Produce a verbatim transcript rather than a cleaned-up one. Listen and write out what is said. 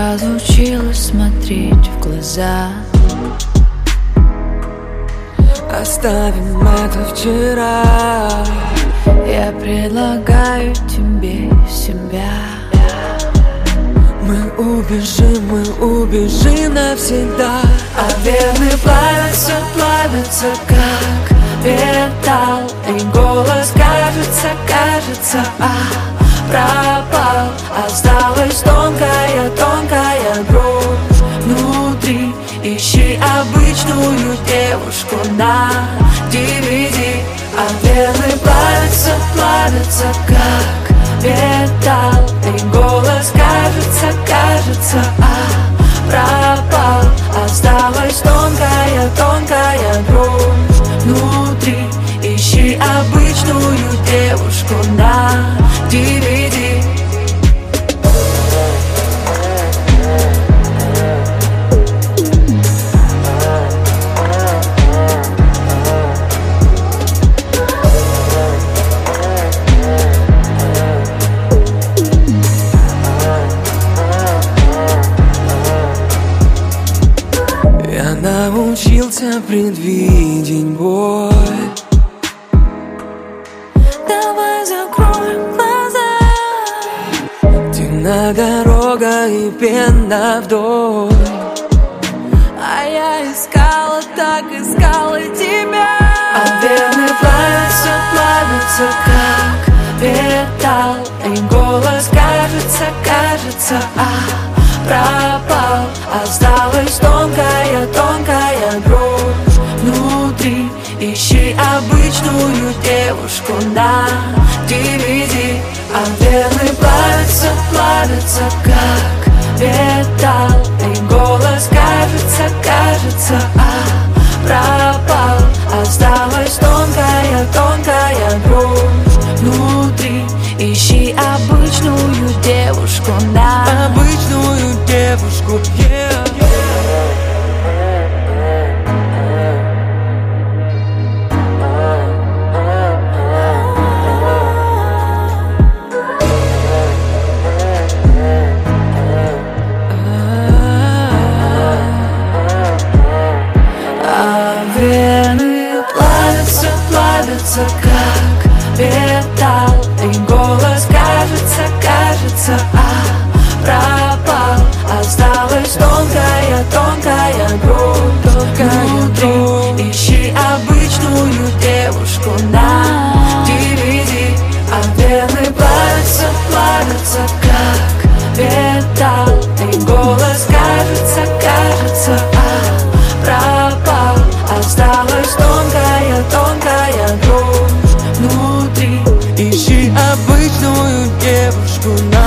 разучилась смотреть в глаза. Оставим это вчера. Я предлагаю тебе себя. Мы убежим, мы убежим навсегда. А вены плавятся, плавятся, как металл. И голос, кажется, кажется, а пропал. Осталась тонкая, тонкая дрожь внутри. Ищи обычную девушку на ди ви ди. А вены плавятся, плавятся, как металл. И голос, кажется, кажется, а пропал. Осталась тонкая, тонкая дрожь внутри. Ищи обычную девушку на ди ви ди. Я научился предвидеть боль. Давай закроем глаза. Темная дорога и пена вдоль. А я искала, так искала тебя. А вены плавятся, плавятся, как металл. И голос, кажется, кажется, а пропал. Осталась тонкая, тонкая дрожь внутри. Ищи обычную девушку на ди ви ди. А вены плавятся, плавятся, как металл. И голос, кажется, кажется, а пропал. Осталась тонкая, тонкая дрожь внутри. Ищи обычную девушку на Обычную девушку, yeah. А вены плавятся, плавятся, как металл. И голос, кажется, кажется, а пропал. Осталась тонкая, тонкая дрожь внутри. Ищи обычную девушку на ди ви ди. А вены плавятся, плавятся, как металл. И голос, кажется, кажется, а пропал. Осталась тонкая, тонкая дрожь внутри. Ищи обычную девушку на